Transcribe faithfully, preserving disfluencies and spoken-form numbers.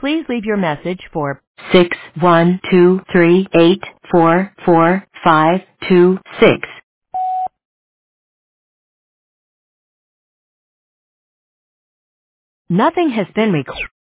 Please leave your message for six one two three eight four four five two six. Nothing has been recorded.